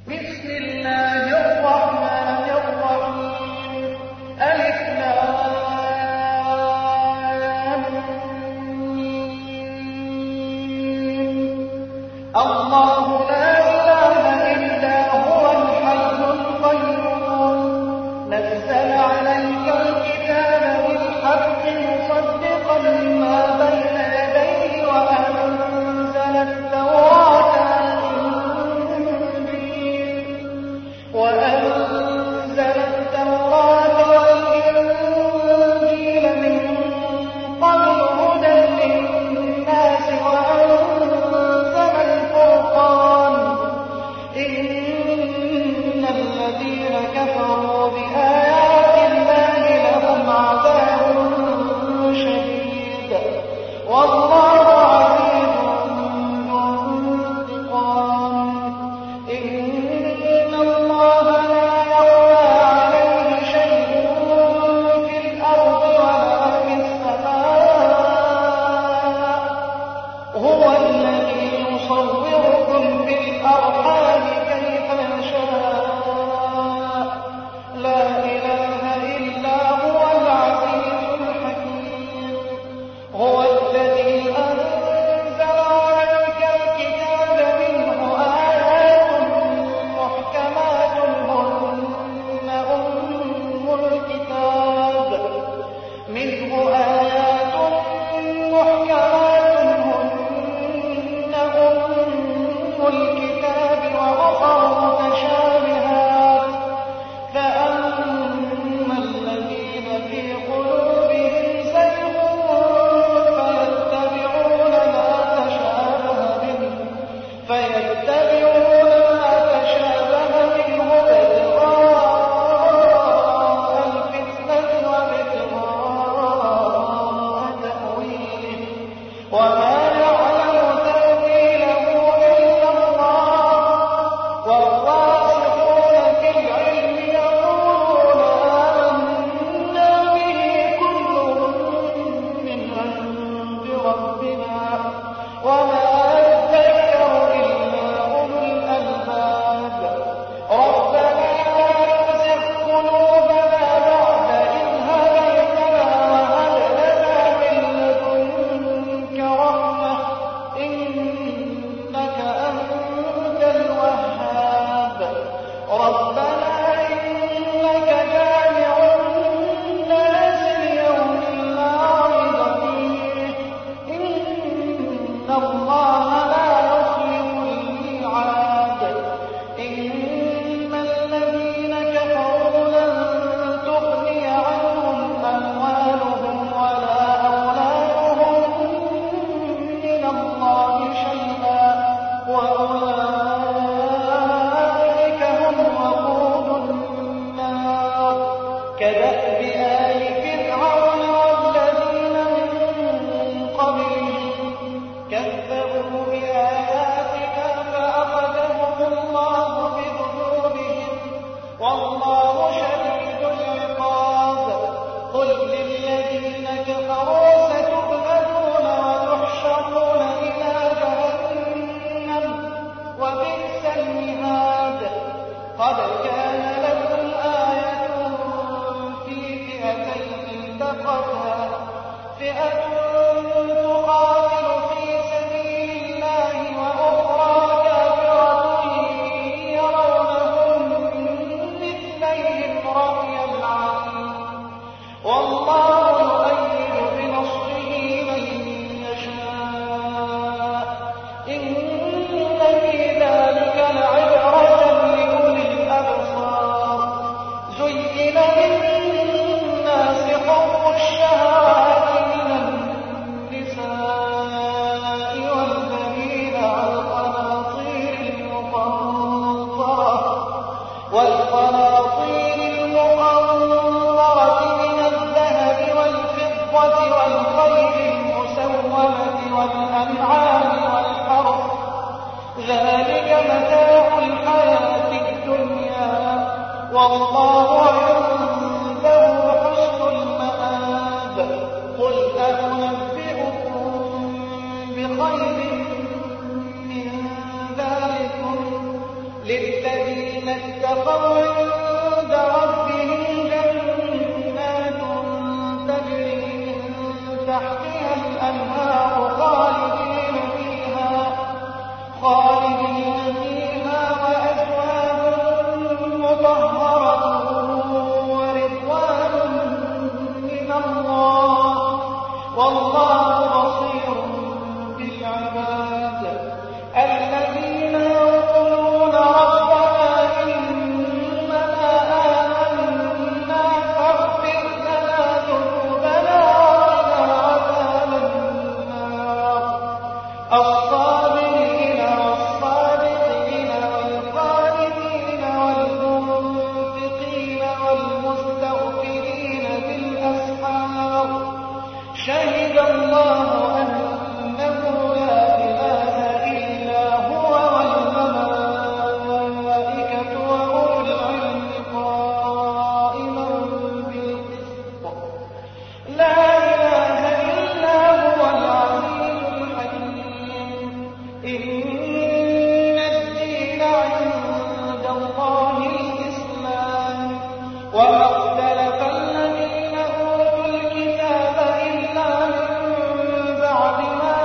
بسم الله الرحمن الرحيم. ألف لام ميم. الله لا إله إلا هو الحي القيوم. نزل عليك الكتاب بالحق مصدقا لما بين يديه وأنزل التوراة والإنجيل من قبل هدى للناس وأنزل الفرقان. إن الذين كفروا بآيات الله لهم عذاب شديد والله عزيز ذو انتقام. إن الله لا يخفى عليه شيء في الأرض ولا في السماء. هو الذي يصوركم في الأرحام كيف يشاء. لا إله إلا هو العزيز الحكيم. هو الذي أنزل عليك الكتاب منه آيات محكمات هن أم الكتاب وأخر متشابهات. فأما الذين في قلوبهم زيغ فيتبعون ما تشابه منه ابتغاء الفتنة وابتغاء تأويله وما يعلم تأويله إلا الله. والراسخون في العلم يقولون آمنا به كل من عند ربنا وما يذكر إلا أولو الألباب. ربنا لا تزغ قلوبنا بعد إذ هديتنا وهب لنا من لدنك رحمة إنك أنت الوهاب. ربنا إنك جامع الناس ليوم لا ريب فيه إن الله لا يخلف الميعاد. إن الذين كفروا لن تغني عنهم أموالهم ولا أولادهم من الله شيئا وأولئك هم وقود النار. كدأب آل فرعون والذين من قبلهم كذبوا بآياتنا فأخذهم الله بذنوبهم والله شديد العقاب. قل للذين كفروا ستغلبون وتحشرون إلى جهنم وبئس المهاد. قد كان لكم آية في فئتين التقتا فئة تقاتل في سبيل الله وأخرى كافرة يرونهم مثليهم رأي العين والله يؤيد بنصره من يشاء. إن في ذلك لعبرة لأولي الأبصار. زين للناس حب الشهوات من النساء والبنين والقناطير المقنطرة من الذهب والفضة والخيل المسومة والأنعام والحرث. ذلك متاع الحياة الدنيا والله عنده حسن المآب. قل أنبئكم بخير من ذلكم للذين اتقوا عند ربهم جنات تجري من تحتها الأنهار خالدين فيها وأزواج مطهرة ورضوان من الله والله بصير بالعباد الذين يقولون ربنا إننا آمنا فاغفر لنا ذنوبنا وقنا عذاب النار الصابرين والصادقين والقانتين والمنفقين والمستغفرين بالأسحار شهد الله أنه لا إله إلا هو والملائكة وأولو العلم قائما بالقسط لا إله إلا هو العزيز الحكيم إن الدين عند الله الإسلام وما اختلف الذين أوتوا الكتاب إلا من بعد ما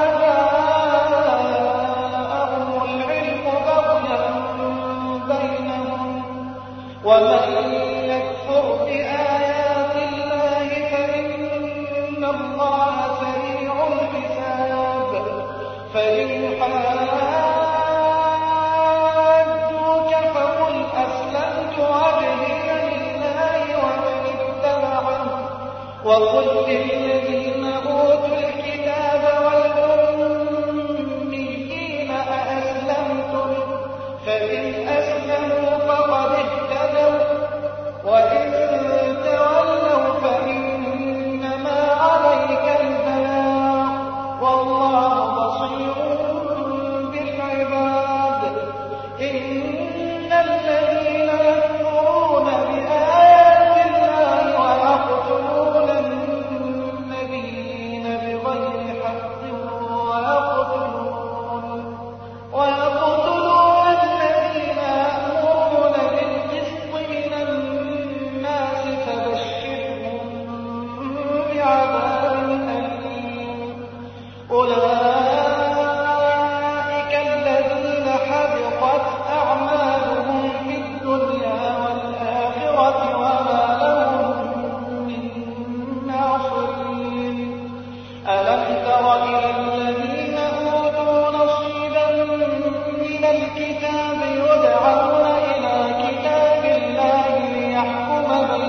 جاءهم العلم بغيا بينهم ومن يكفر بآيات الله فإن الله سريع الحساب فإن حاجوك فقل أسلمت وجهي لله ومن اتبعني وقل للذين أوتوا الكتاب والأميين أأسلمتم فإن أسلموا فقد اهتدوا وإن تولوا فإنما عليك البلاغ والله بصير بالعباد إن الذين يكفرون بآيات الله ويقتلون النبيين بغير حق ويقتلون الذين يأمرون بالقسط من الناس فبشرهم بعذاب أليم أولئك الذين حبطت أعمالهم في الدنيا والآخرة وما لهم من ناصرين ألم تر إلى الذين أوتوا نصيبا من الكتاب يدعون إلى كتاب الله ليحكم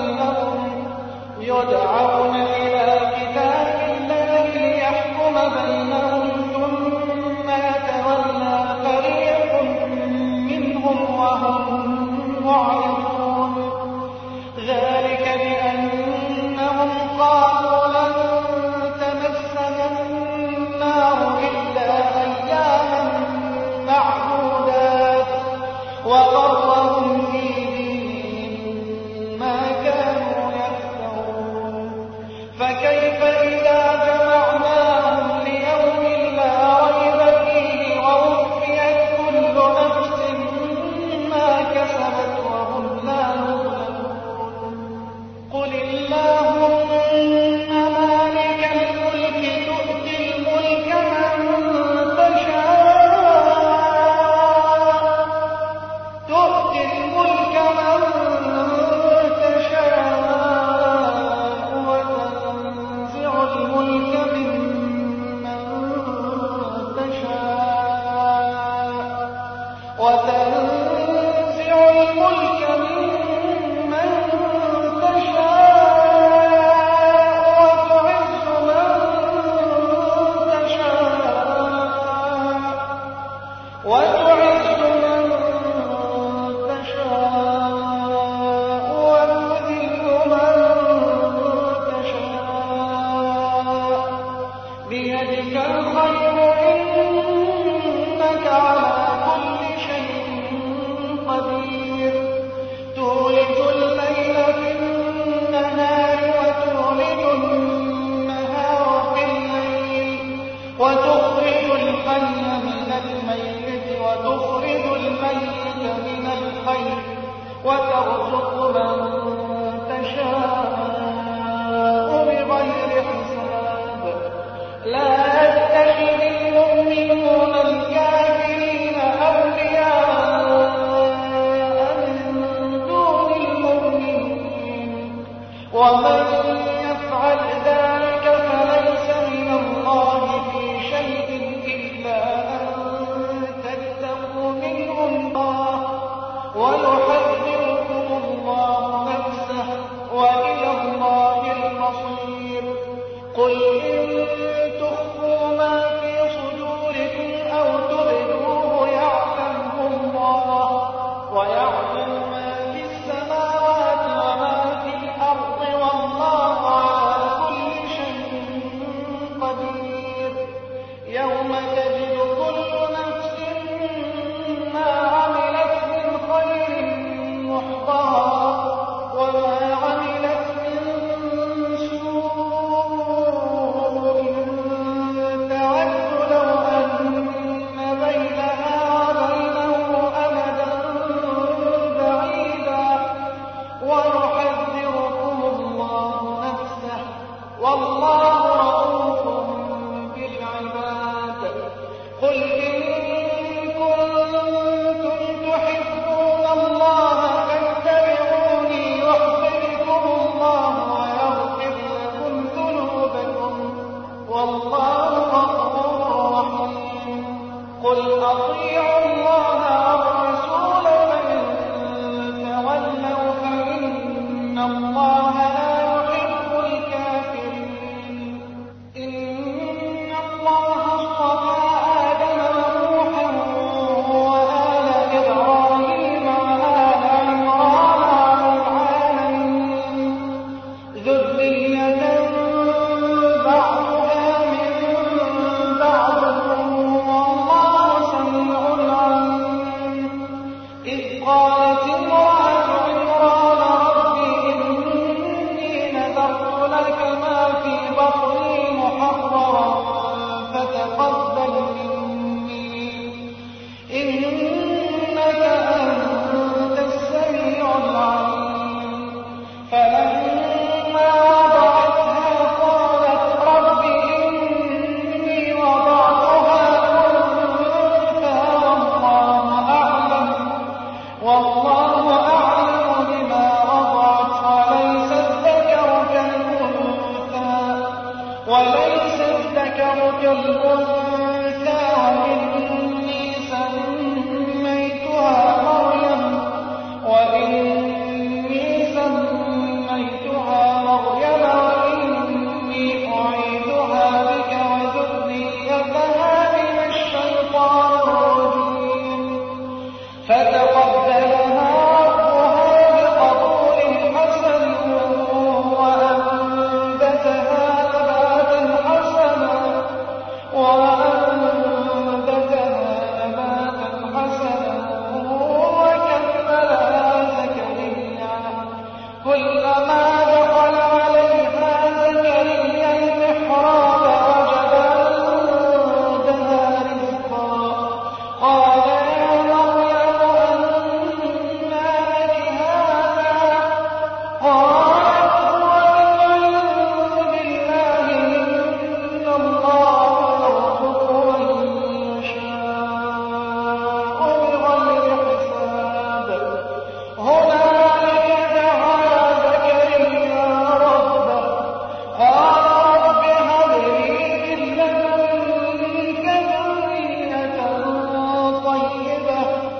بينهم ثم يتولى فريق منهم وهم معرضون ذلك بأنهم قالوا لن تمسنا النار إلا أياما معدودات وغرهم في دينهم ما كانوا يفترون فكيف إذا جمعناهم ليوم لا ريب فيه ووفيت كل نفس ما كسبت وهم لا يظلمون قل اللهم مالك الملك تؤتي الملك من تشاء وتنزع الملك ممن تشاء وتعز من تشاء وتذل من تشاء بيدك الخير إنك على كل شيء قالت امرأة عمران رب إني نذرت لك ما في بطني محررا فتقبل مني إنك أنت السميع العليم فلما وضعتها قالت رب إني وضعتها أنثى والله أعلم بما وضعت وليس الذكر كالأنثى وإني سميتها مريم وإني أعيذها بك وذريتها من الشيطان الرجيم فتقبلها ربها بقبول حسن وأنبتها نباتا حسنا وكفلها زكريا كلما دخل عليها زكريا المحراب وجد عندها رزقا قال يا مريم أنى لك هذا قالت هو من عند الله إن الله يرزق من يشاء بغير حساب هنالك دعا زكريا ربه قال رب هب لي من لدنك ذرية طيبة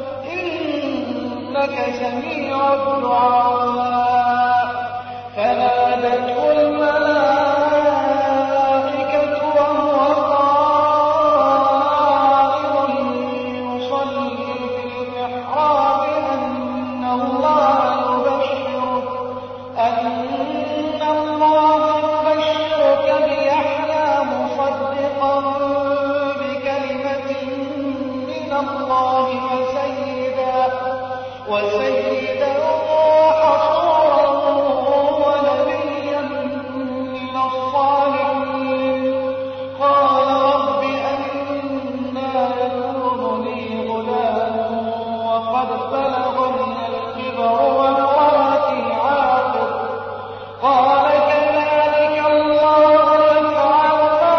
إنك سميع الدعاء فنادته الملائكة وهو قائم يصلي في المحراب أن الله يبشرك بيحيى مصدقا بكلمة من الله وسيدا وحصورا ونبيا من الصالحين قال رب أنى يكون لي غلام وقد بلغني الكبر وامرأتي عاقر قال كذلك الله يفعل ما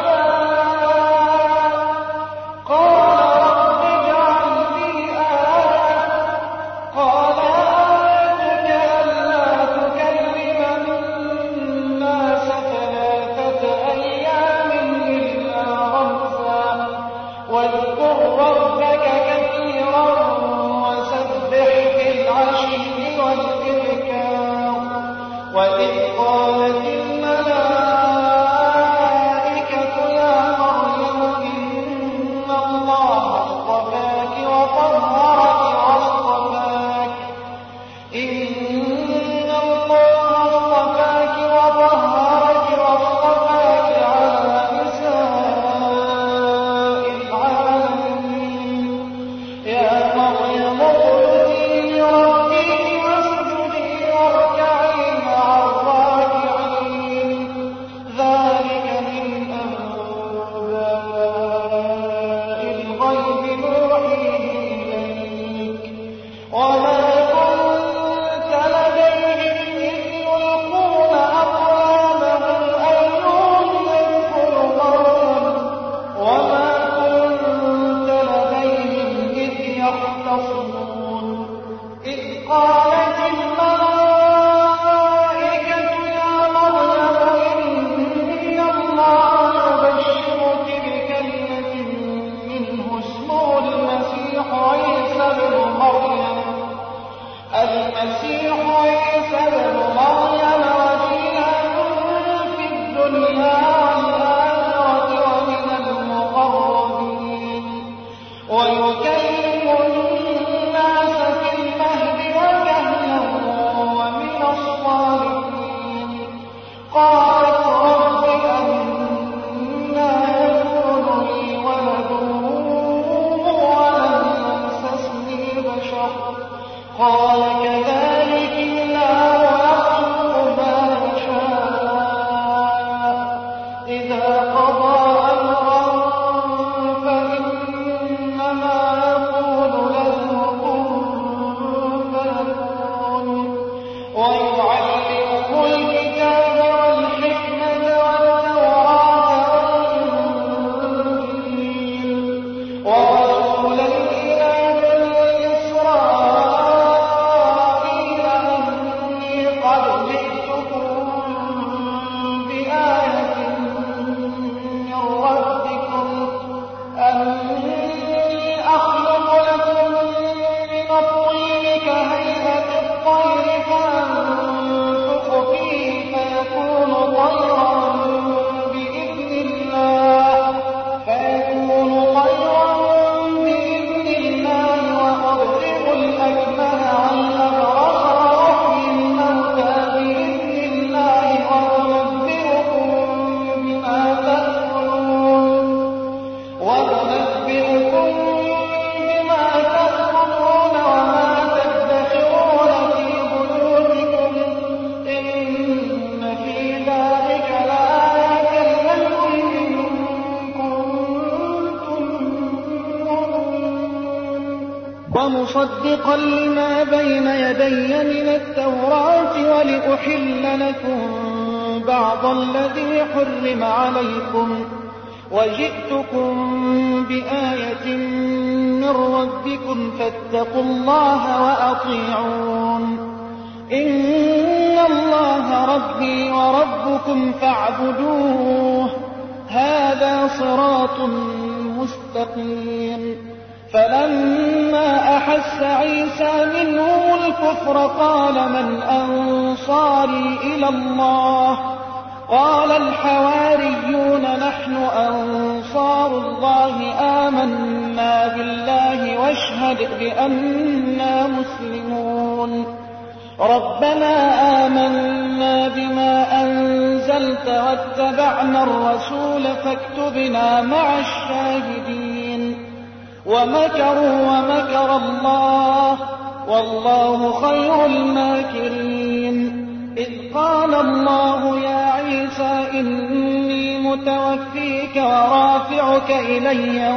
يشاء قال رب اجعل لي آية قال آيتك ألا تكلم الناس 3 أيام إلا رمزا واذكر ربك كثيرا وسبح بالعشي والإبكار وإذ قالت الملائكة يا مريم إن الله اصطفاك وطهرك واصطفاك على نساء العالمين يا مريم اقنتي لربك واسجدي واركعي مع الراكعين ذلك من أنباء الغيب نوحيه إليك وما كنت لديهم إذ يلقون أقلامهم أيهم يكفل مريم وما كنت لديهم إذ يختصمون إذ قالت الملائكة يا مريم إن الله يبشرك بكلمة منه اسمه المسيح عيسى بن مريم وجيها في الدنيا والآخرة ومن المقربين ويكلم الناس في المهد وكهلا ومن الصالحين قالت رب أنى يكون لي ولد ولم يمسسني بشر قال كذلك الله يخلق ما يشاء إذا قضى أمرا فإنما يقول له كن فيكون ويعلمه الكتاب والحكمة والتوراة والإنجيل ورسولا إلى بني إسرائيل أني قد جئتكم بآية من ربكم أني أخلق لكم من الطين كهيئة الطير فأنفخ فيه فيكون طيرا بإذن الله وأبرئ الأكمه والأبرص وأحيي الموتى بإذن الله وأنبئكم بما تأكلون وما تدخرون في بيوتكم إن في ذلك لآية لكم إن كنتم مؤمنين ومصدقا لما بين يدي من التوراة ولأحل لكم بعض الذي حرم عليكم وجئتكم بآية من ربكم فاتقوا الله وأطيعون إن الله ربي وربكم فاعبدوه هذا صراط مستقيم فلما أحس عيسى منهم الكفر قال من أنصاري إلى الله قال الحواريون نحن أنصار الله آمنا بالله واشهد بأننا مسلمون ربنا آمنا بما أنزلت واتبعنا الرسول فاكتبنا مع الشاهدين ومكروا ومكر الله والله خير الماكرين إذ قال الله يا عيسى إني متوفيك ورافعك إلي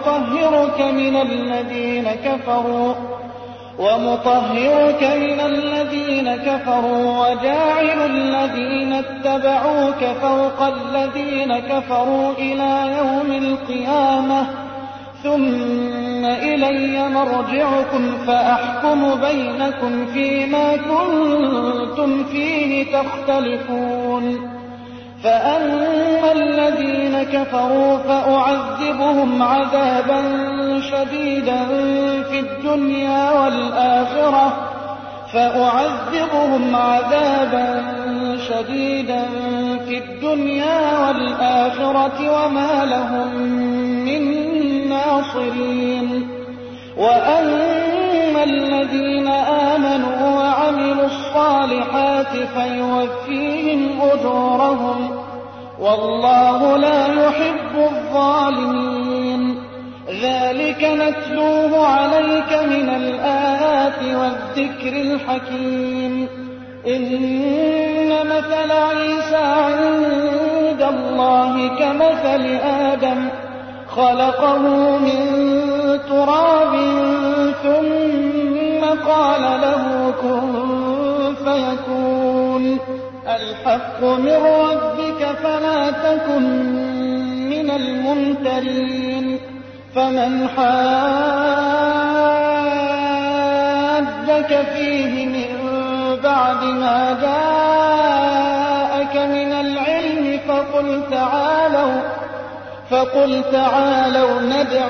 ومطهرك من الذين كفروا وجاعل الذين اتبعوك فوق الذين كفروا إلى يوم القيامة ثم إلي مرجعكم فأحكم بينكم فيما كنتم فيه تختلفون فأما الذين كفروا فأعذبهم عذابا شديدا في الدنيا والآخرة وما لهم من ناصرين وأما الذين آمنوا وعملوا الصالحات فيوفيهم أجورهم والله لا يحب الظالمين ذلك نتلوه عليك من الآيات والذكر الحكيم إن مثل عيسى عند الله كمثل آدم خلقه من تراب ثم قال له كن فيكون الحق من ربك فلا تكن من الممترين فمن حاجك فيه من بعد ما جاءك من العلم فقل تعالوا ندع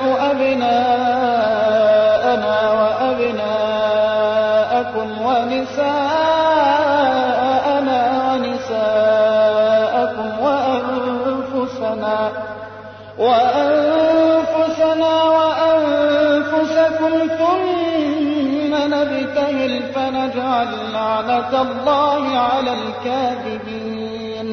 أبناءنا وأبناءكم ونساءنا ونساءكم وأنفسنا وأنفسكم ثم نبتهل فنجعل لعنة الله على الكاذبين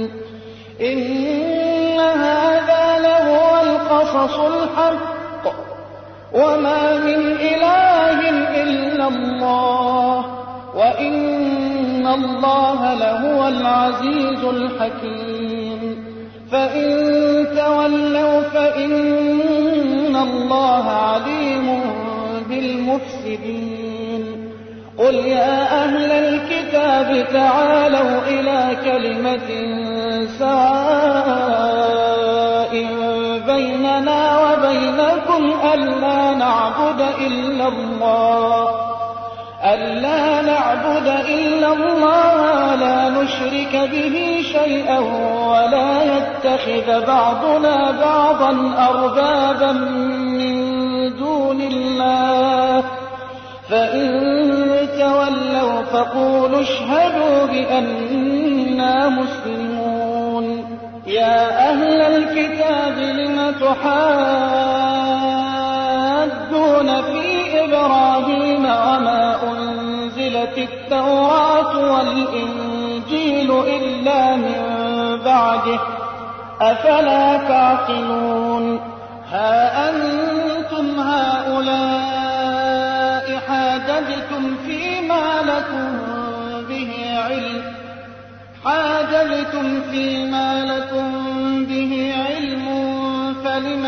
إن هذا لهو القصص الحق وما من إله إلا الله وإن الله لهو العزيز الحكيم. فإن تولوا فإن الله عليم بالمفسدين. قل يا أهل الكتاب تعالوا إلى كلمة سواء بيننا وبينكم ألا نعبد إلا الله ولا نشرك به شيئا ولا يتخذ بعضنا بعضا أربابا من دون الله. فإن تولوا فقولوا اشهدوا بأننا مسلمون. يا أهل الكتاب لم تحاجون في إبراهيم وما أنزلت التوراة والإنجيل إلا من بعده أفلا تعقلون. ها أنتم هؤلاء حاججتم فيما لكم به علم فلم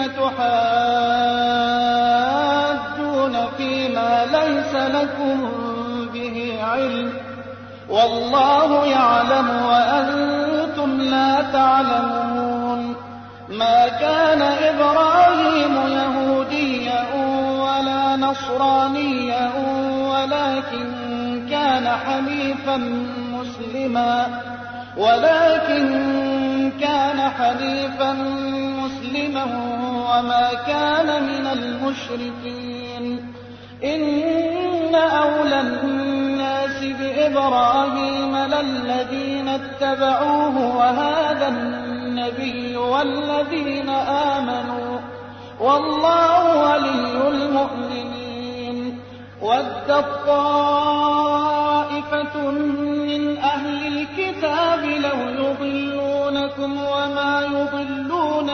تحاجون فيما ليس لكم به علم والله يعلم وأنتم لا تعلمون. ما كان إبراهيم يهوديا ولا نصرانيا ولكن كان حنيفا مسلما وما كان من المشركين. إن أولى الناس بإبراهيم للذين اتبعوه وهذا النبي والذين آمنوا والله ولي المؤمنين. ودت طائفة من أهل الكتاب لو يضلونكم وما يضلون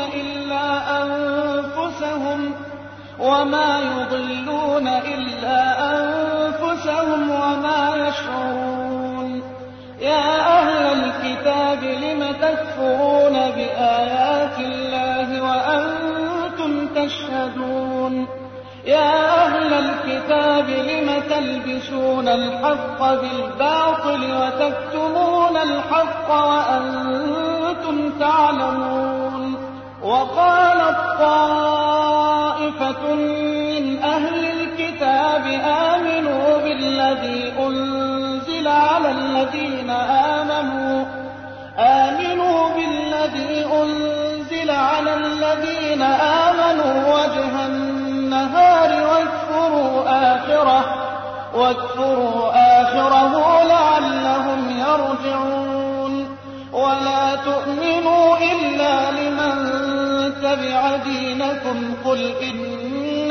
إلا أنفسهم وما يشعرون. يا أهل الكتاب لم تكفرون بآيات الله وأنتم تشهدون. يا أهل الكتاب لم تلبسون الحق بالباطل وتكتمون الحق وأنتم تعلمون. وقالت طائفة من أهل الكتاب آمنوا بالذي أنزل على الذين آمنوا وجه النهار واكفروا آخره لعلهم يرجعون. ولا تؤمنوا إلا لمن تبع دينكم. قل إن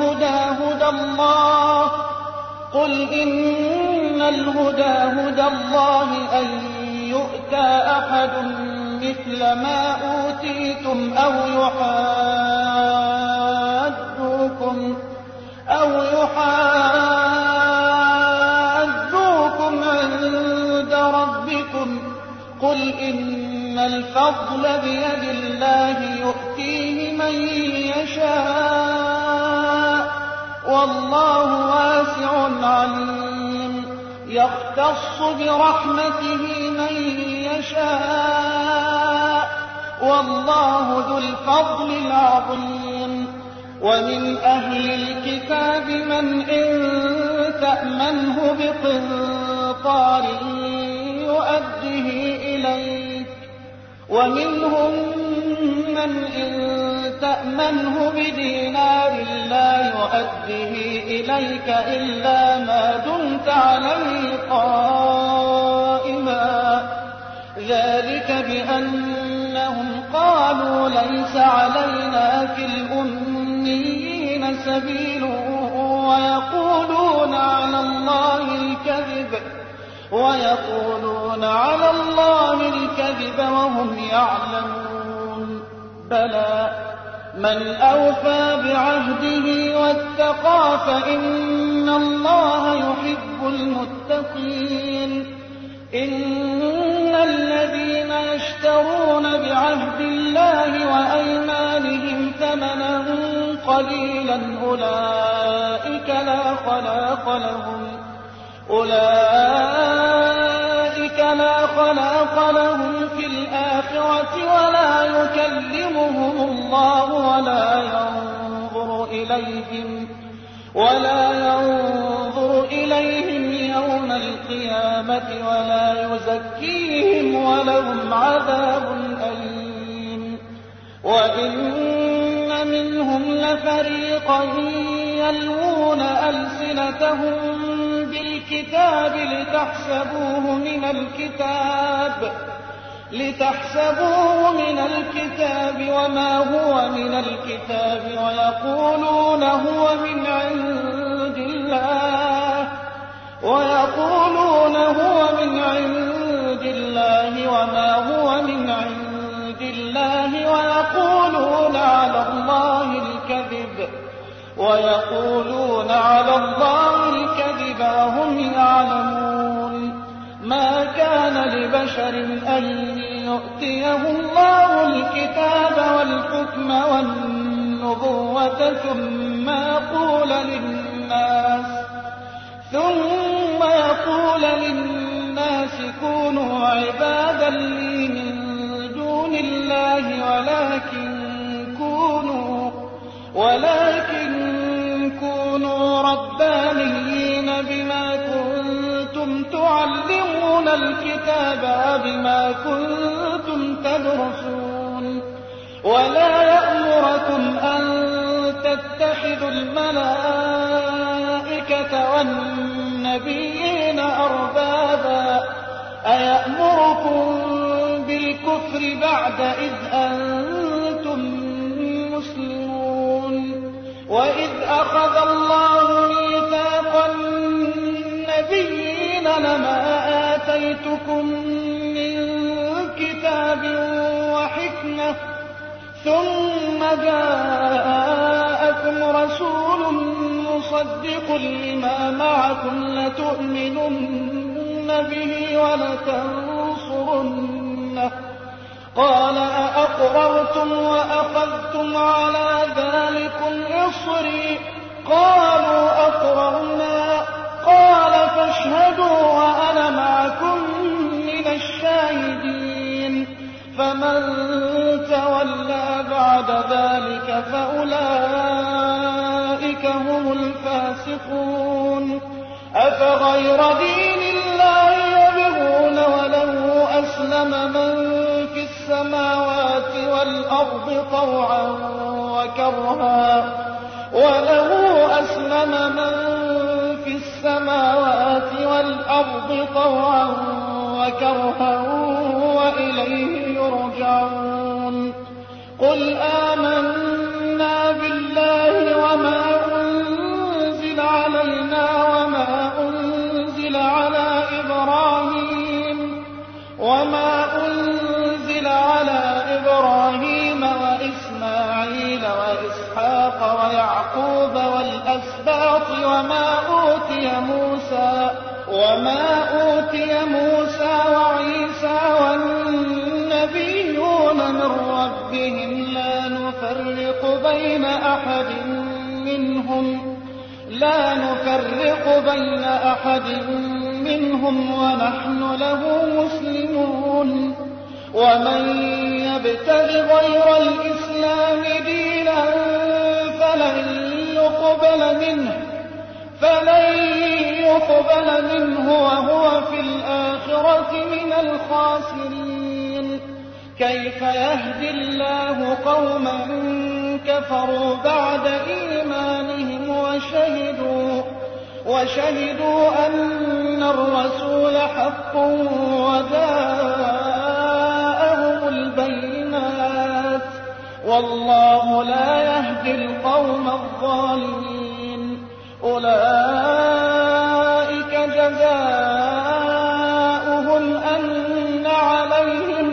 الهدى هدى الله أن يؤتى أحد مثل ما أوتيتم أو يحاجوكم عند ربكم. قل إن الفضل بيد الله يؤتيه من يشاء والله واسع عليم. يختص برحمته من يشاء والله ذو الفضل العظيم. ومن أهل الكتاب من إن تأمنه بقنطار يؤديه إليك ومنهم من إن تأمنه بدينار لا يؤديه إليك إلا ما دمت عليه قائما. ذلك بأنهم قالوا ليس علينا في الأميين سبيل ويقولون على الله الكذب وهم يعلمون. بلى من أوفى بعهده واتقى فإن الله يحب المتقين. إن الذين يشترون بعهد الله وأيمانهم ثمنا قليلا أولئك لا خلاق لهم في الآخرة ولا يكلمهم الله ولا ينظر إليهم يوم القيامة ولا يزكيهم ولهم عذاب أليم. وإن منهم لفريقا يلوون ألسنتهم بالكتاب لتحسبوه من الكتاب وما هو من الكتاب ويقولون هو من عند الله وما هو من عند الله ويقولون على الله الكذب وهم يعلمون. ما كان لبشر أن يؤتيه الله الكتاب والحكم والنبوة ثم يقول للناس كونوا عبادا لي من دون الله ولكن كونوا ربانيين بما كنتم تعلمون الكتاب وبما كنتم تدرسون. ولا يأمركم أن تتخذوا الملائكة والنبيين أربابا أيأمركم بالكفر بعد إذ أنتم مسلمون. وإذ أخذ الله ميثاق النبيين لما آتيتكم من كتاب وحكمة ثم جاءكم رسول مصدق لما معكم لتؤمنن به ولتنصرنه قال أأقررتم وأخذتم على ذلكم إصري قالوا أقررنا قال فاشهدوا وأنا معكم من الشاهدين. فمن تولى بعد ذلك فأولئك هم الفاسقون. أفغير دين الله يبغون وله أسلم من في السماوات والأرض طوعا وكرها وإليه يرجعون. قل آمنا بالله وما أنزل علينا وما أنزل على إبراهيم وإسماعيل وإسحاق ويعقوب والأسباط وما أوتي موسى وعيسى والنبيون من ربهم لا نفرق بين أحد منهم ونحن له مسلمون. ومن يبتغ غير الإسلام دينا فلن يقبل منه وهو في الآخرة من الخاسرين. كيف يهدي الله قوما كفروا بعد إيمانهم وشهدوا أن الرسول حق وجاءهم البينات والله لا يهدي القوم الظالمين. أولئك جزاؤهم أن عليهم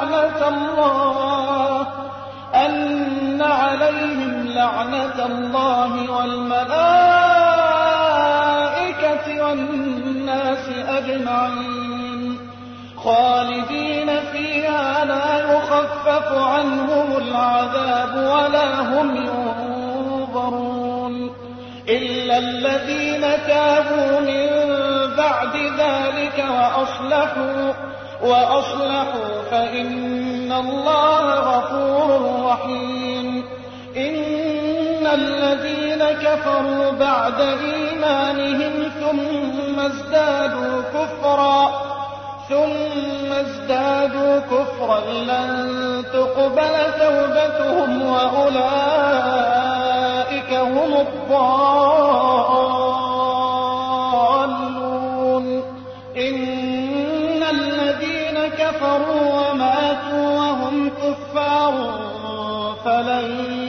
لعنة الله والملائكة والناس أجمعين. خالدين فيها لا يخفف عنهم العذاب ولا هم ينظرون إلا الذين تابوا من بعد ذلك وأصلحوا فإن الله غفور رحيم إن الذين كفروا بعد إيمانهم ثم ازدادوا كفرا لن تقبل توبتهم وأولئك هم الضالون إن الذين كفروا وماتوا وهم كفار فلن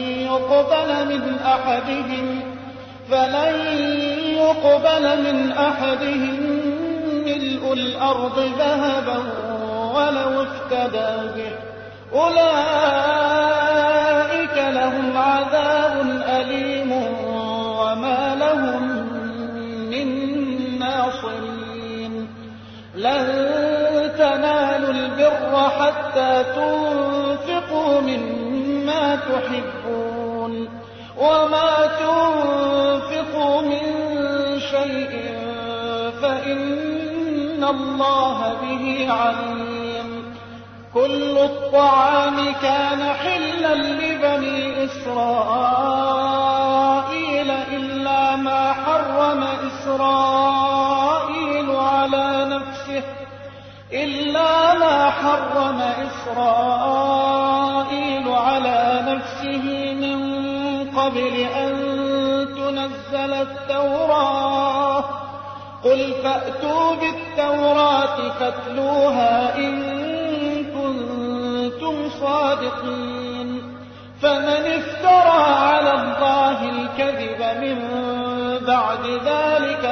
يقبل من أحدهم ملء الأرض ذهبا ولو افتدى به أولئك لهم عذاب أليم وما لهم من ناصرين لن تنالوا البر حتى تنفقوا مما تحبون وما تنفقوا من شيء فإن الله به عليم كل الطعام كان حلا لبني إسرائيل إلا ما حرم إسرائيل على نفسه من قبل أن تنزل التوراة قل فأتوا بالتوراة فاتلوها إن كنتم صادقين فمن افترى على الله الكذب من بعد ذلك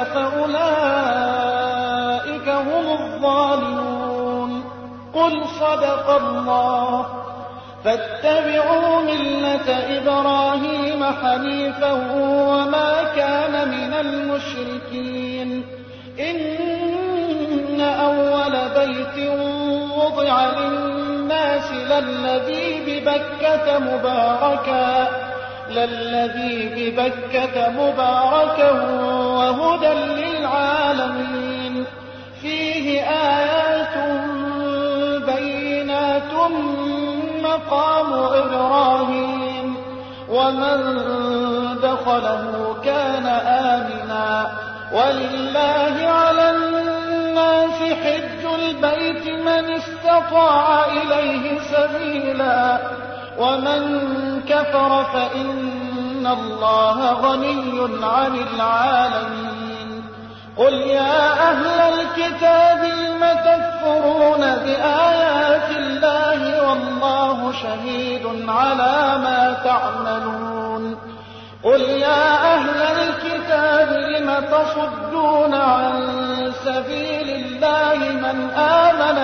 فأولئك هم الظالمون قل صدق الله فاتبعوا ملة إبراهيم حنيفا وما كان من المشركين إن أول بيت وضع للناس للذي ببكة مباركا وهدى للعالمين فيه آيات بينات مقام إبراهيم ومن دخله كان آمنا ولله على الناس حج البيت من استطاع إليه سبيلا ومن كفر فإن الله غني عن العالمين قل يا أهل الكتاب لم تكفرون بآيات الله والله شهيد على ما تعملون قل يا أهل الكتاب لم تصدون عن سبيل الله من آمن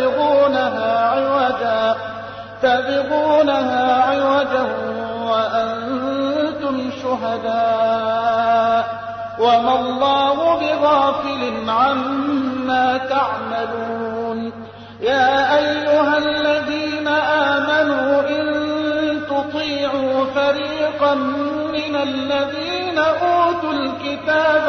تبغونها عوجا وأنتم شهداء وما الله بغافل عما تعملون يا أيها الذين آمنوا إن تطيعوا فريقا من الذين أوتوا الكتاب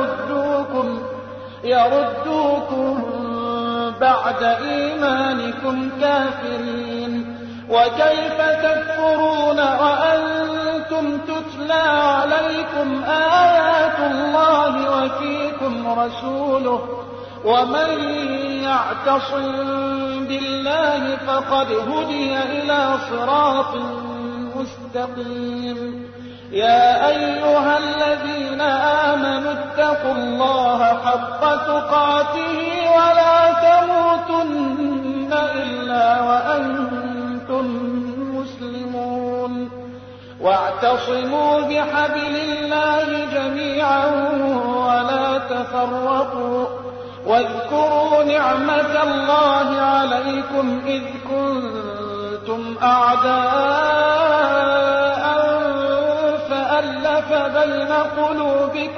يردوكم بعد إيمانكم كافرين وكيف تكفرون وأنتم تتلى عليكم آيات الله وفيكم رسوله ومن يعتصم بالله فقد هدي إلى صراط مستقيم يا أيها الذين آمنوا اتقوا الله حق تقاته ولا تموتن إلا وأنتم مسلمون واعتصموا بحبل الله جميعا ولا تفرقوا واذكروا نعمة الله عليكم إذ كنتم أعداء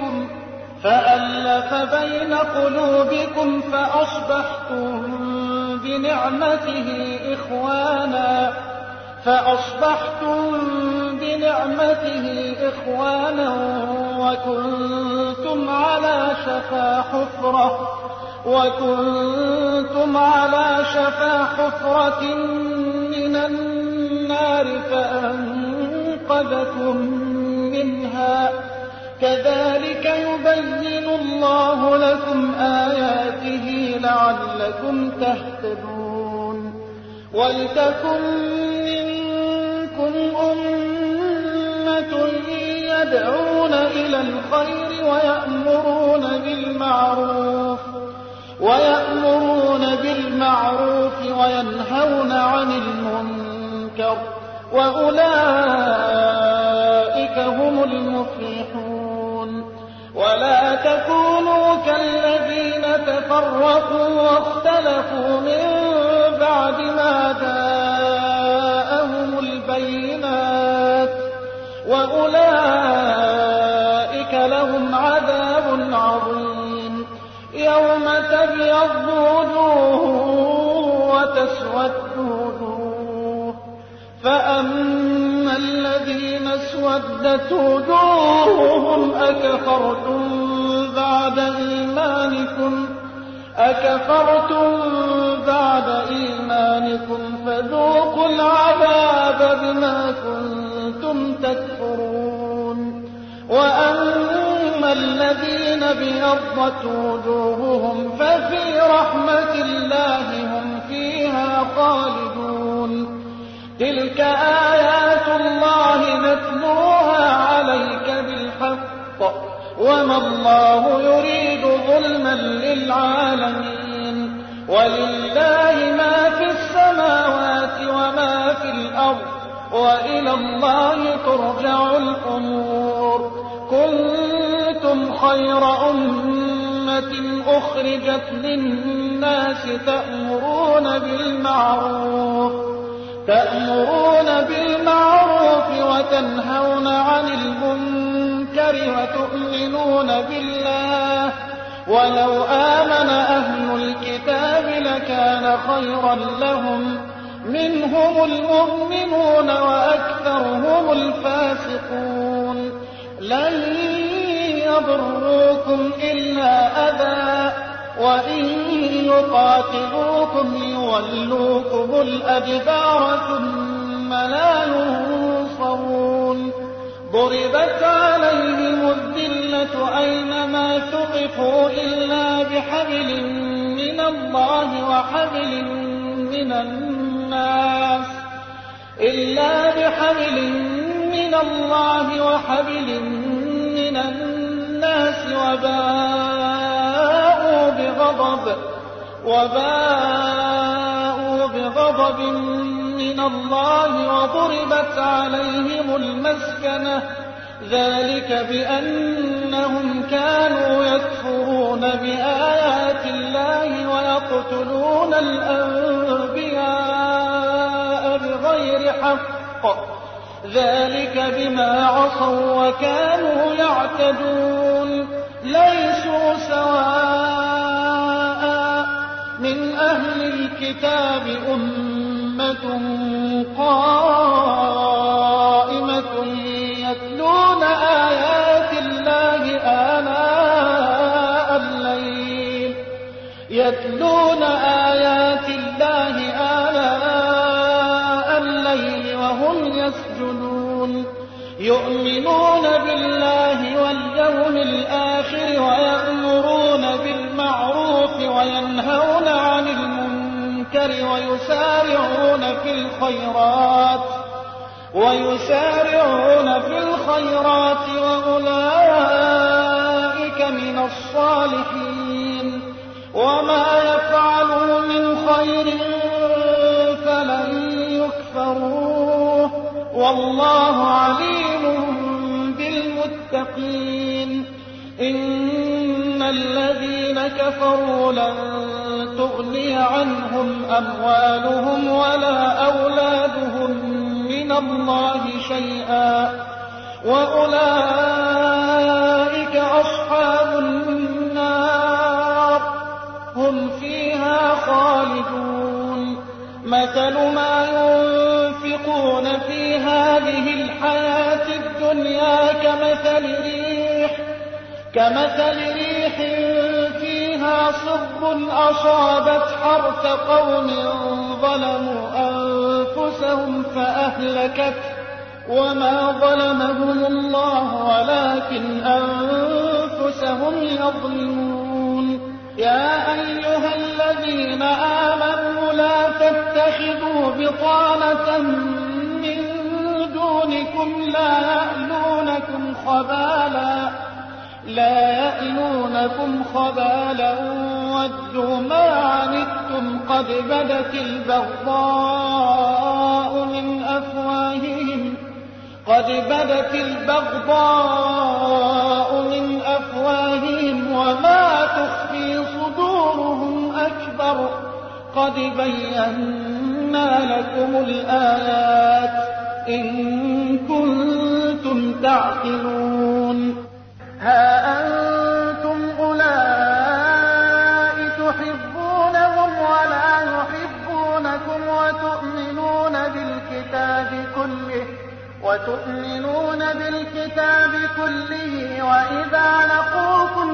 فألف بين قلوبكم فأصبحتم بنعمته إخوانا وكنتم على شفا حفرة من النار فأنقذكم منها كذلك يبين الله لكم آياته لعلكم تهتدون ولتكن منكم أمة يدعون إلى الخير ويأمرون بالمعروف وينهون عن المنكر وأولئك هم المفلحون ولا تكونوا كالذين تفرقوا واختلفوا من بعد ما جاءهم البينات وأولئك لهم عذاب عظيم يوم تبيض وجوه وتسود وجوه فأما الذين اسودت وجوههم أكفرتم بعد إيمانكم فذوقوا العذاب بما كنتم تكفرون وأما الذين ابيضت وجوههم ففي رحمة الله هم فيها خالدون تلك آيات الله نتلوها عليك بالحق وما الله يريد ظلما للعالمين ولله ما في السماوات وما في الأرض وإلى الله ترجع الأمور كنتم خير أمة أخرجت للناس تأمرون بالمعروف وتنهون عن المنكر وتؤمنون بالله ولو آمن أهل الكتاب لكان خيرا لهم منهم المؤمنون وأكثرهم الفاسقون لن يضروكم إلا أذى وإن يقاتلوكم يولوكم الأدبار ثم لا ينصرون ضربت عليهم الذلة أينما ثقفوا إلا بحبل من الله وحبل من الناس وباءوا بغضب من الله وضربت عليهم المسكنة ذلك بأنهم كانوا يكفرون بآيات الله ويقتلون الأنبياء بغير حق ذلك بما عصوا وكانوا يعتدون ليسوا سواء من أهل الكتاب أمة قائمة يتلون آيات الله آلاء الليل وهم يسجدون يؤمنون بالله واليوم الآخر ويأمرون بالمعروف وينهون عن المنكر ويسارعون في الخيرات وأولئك من الصالحين وما يفعلوا من خير فلن يكفروه والله عليم بالمتقين إن الذين كفروا لن تغني عنهم أموالهم ولا أولادهم من الله شيئا وأولئك أصحاب النار هم فيها خالدون مثل ما ينفقون في هذه الحياة الدنيا كمثل ريح فيها صب أصابت حرث قوم ظلموا أنفسهم فأهلكته وما ظلمهم الله ولكن أنفسهم يظلمون. يا أيها الذين آمنوا لا تتخذوا بطانة من دونكم لا يألونكم خبالا ودوا ما عنتم قد بدت البغضاء من أفواههم وما تخفي صدورهم أكبر قد بينا لكم الآيات إن كنتم تعقلون. ها أنتم أولئك تحبونهم ولا يحبونكم وتؤمنون بالكتاب كله وإذا لقوكم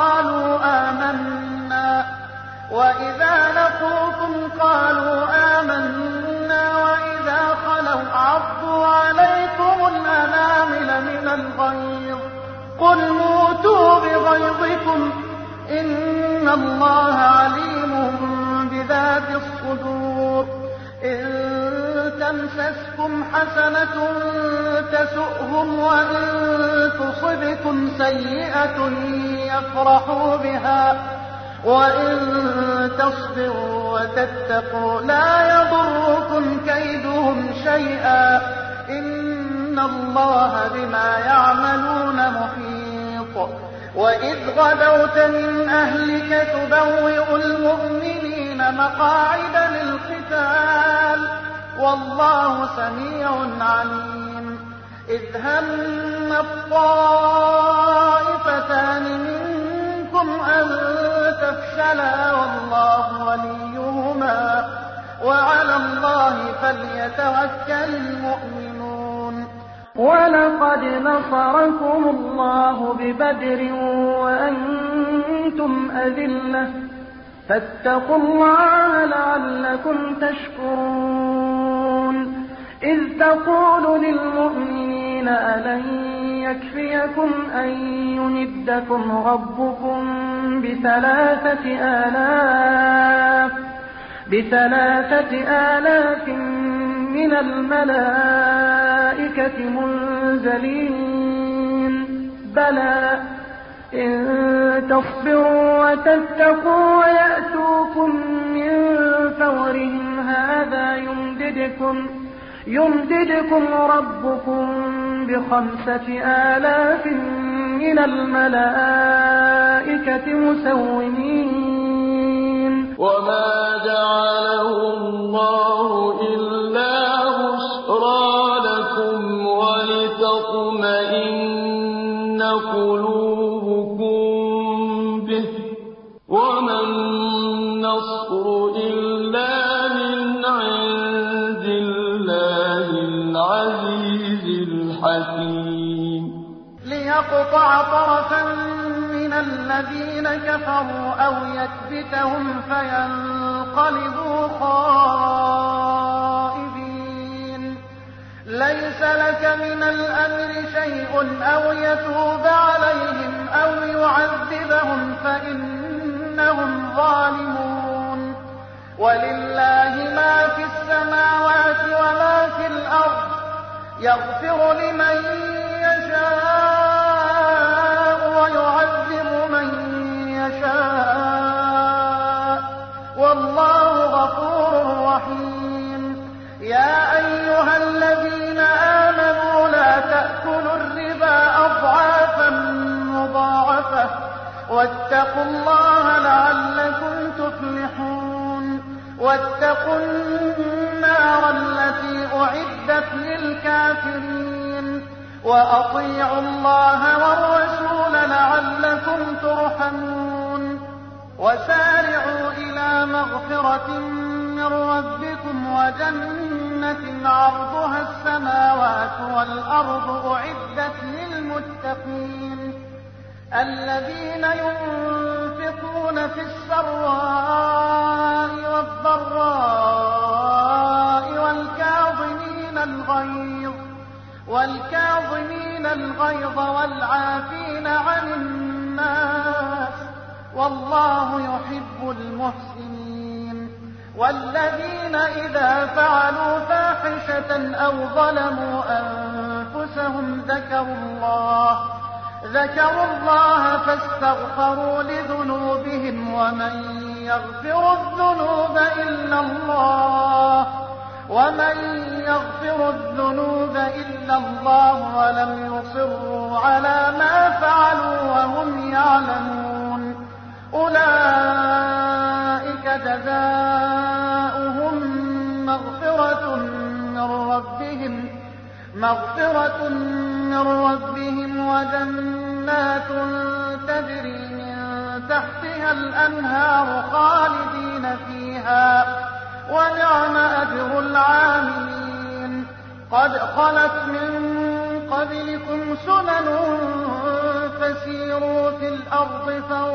قالوا آمنا وإذا خلوا عضوا عليكم الأنامل من الغيظ قل موتوا بغيظكم إن الله عليم بذات الصدور. إن تمسسكم حسنة تسؤهم وإن تصبكم سيئة يفرحوا بها وإن تصبروا وتتقوا لا يضركم كيدهم شيئا إن الله بما يعملون محيط. وإذ غدوت من أهلك تبوئ المؤمنين مقاعد للقتال والله سميع عليم. إذ هم الطائفتان منكم أن تفشلا والله وليهما وعلى الله فليتوكل المؤمنون. ولقد نصركم الله ببدر وأنتم أذلة فاتقوا الله لعلكم تشكرون. إذ تقول للمؤمنين ألن يكفيكم أن يمدكم ربكم بثلاثة آلاف من الملائكة منزلين بلى إن تصبروا وتتقوا ويأتوكم من فورهم هذا يمددكم ربكم ب5,000 من الملائكة مسومين. وما جعله الله إلا بشرى لكم ولتطمئن قلوبكم به وما النصر إلا من عند الله العزيز الحكيم. ليقطع طرفا من الذين كفروا أو يكبتهم فينقلبوا خائبين. ليس لك من الأمر شيء أو يتوب عليهم أو يعذبهم فإنهم ظالمون. ولله ما في السماوات وما في الأرض يغفر لمن يشاء ويعذب من يشاء والله غفور رحيم. يا أيها الذين آمنوا لا تأكلوا الربا أضعافا مضاعفة واتقوا الله لعلكم تفلحون. واتقوا النار التي أعدت للكافرين وأطيعوا الله والرسول لعلكم ترحمون. وسارعوا إلى مغفرة من ربكم وجنة عرضها السماوات والأرض أعدت للمتقين الذين ينفقون في السراء والضراء والكاظمين الغيظ والعافين عن الناس والله يحب المحسنين والذين إذا فعلوا فاحشة أو ظلموا أنفسهم ذكروا الله فاستغفروا لذنوبهم ومن يغفر الذنوب إلا الله ولم يصروا على ما فعلوا وهم يعلمون أولئك جزاؤهم مغفرة من ربهم وجنات تجري من تحتها الأنهار خالدين فيها ونعم أجر العاملين قد خلت من قبلكم سنن فسيروا في الأرض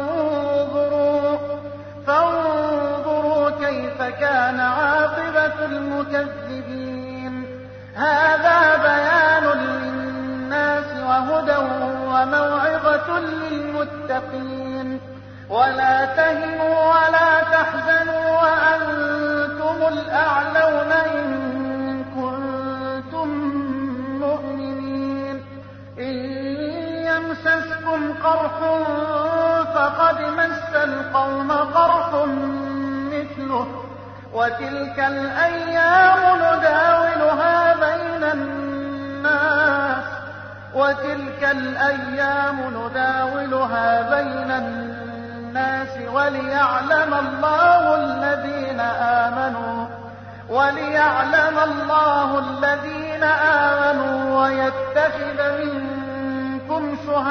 فانظروا كيف كان عاقبة المكذبين هذا بيان للناس وهدى وموعظة للمتقين ولا تهنوا ولا تحزنوا وأنتم الأعلون إن كنتم مؤمنين إن يمسسكم قرح فقد مس القوم قرح مثله وتلك الأيام نداولها بين الناس وليعلم الله الذين آمنوا ويتخذ منكم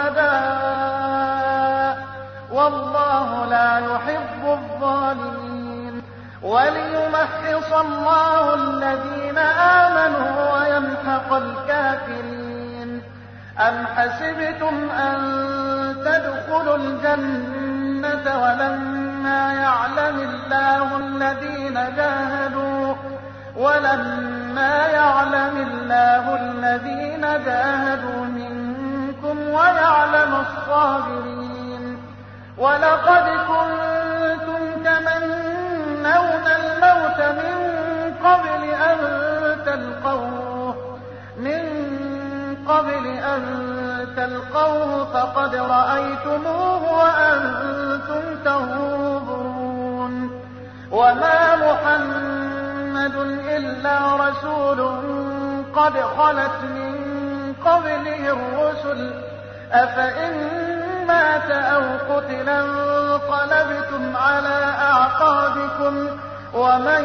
شهداء والله لا يحب الظالمين وليمحص الله الذين آمنوا ويمحق الكافرين أم حسبتم أن تدخلوا الجنة ولما يعلم الله الذين جاهدوا منكم ويعلم الصابرين ولقد كنتم تمنون الموت من قبل أن تلقوه فقد رأيتموه وأنتم تنظرون وما محمد إلا رسول قد خلت من قبله الرسل أفإن مات أو قتل انقلبتم على أعقابكم ومن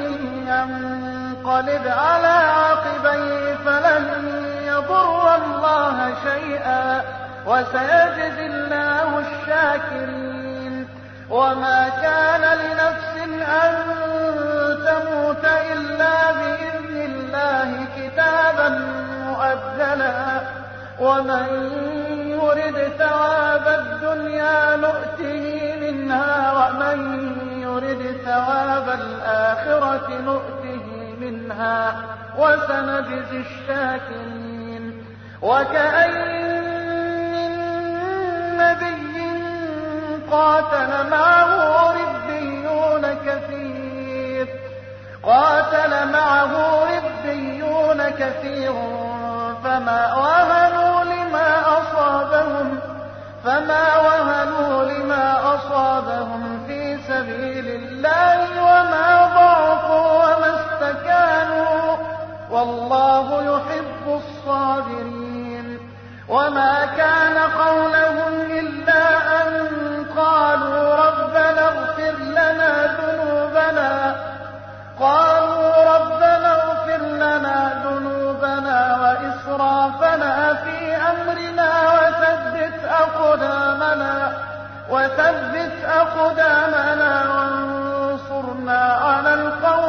ينقلب على عقبيه فلن يضر الله شيئا وسيجزي الله الشاكرين وما كان لنفس أن تموت إلا بإذن الله كتابا مؤجلا ومن يرد ثواب الدنيا نؤته منها ومن يرد ثواب الآخرة نؤته منها وسنجزي الشاكرين وكأين من نبي قاتل معه ربيون كثير فما وهنوا لما أصابهم في سبيل الله وما ضعفوا وما استكانوا والله يحب الصابرين وما كان قولهم إلا أن قالوا ربنا اغفر لنا وإسرافنا في أمرنا وثبت أقدامنا وانصرنا على القوم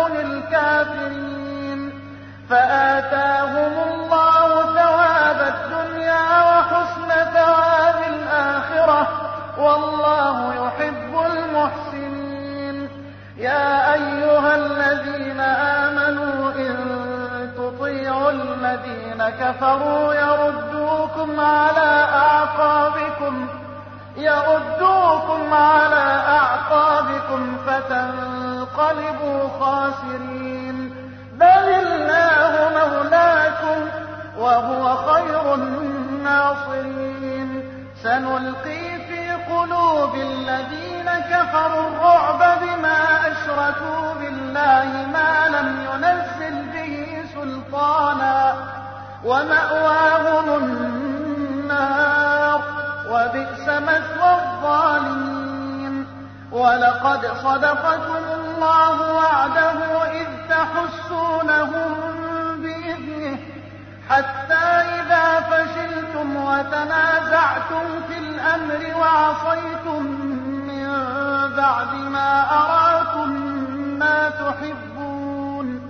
الذين كفروا يردوكم على أعقابكم فتنقلبوا خاسرين. بل الله مولاكم وهو خير الناصرين. سنلقي في قلوب الذين كفروا الرعب بما أشركوا بالله ما لم ينزل به سلطانا ومأواهم النار وبئس مثوى الظالمين. ولقد صدقكم الله وعده إذ تحسونهم بإذنه حتى إذا فشلتم وتنازعتم في الأمر وعصيتم من بعد ما أراكم ما تحبون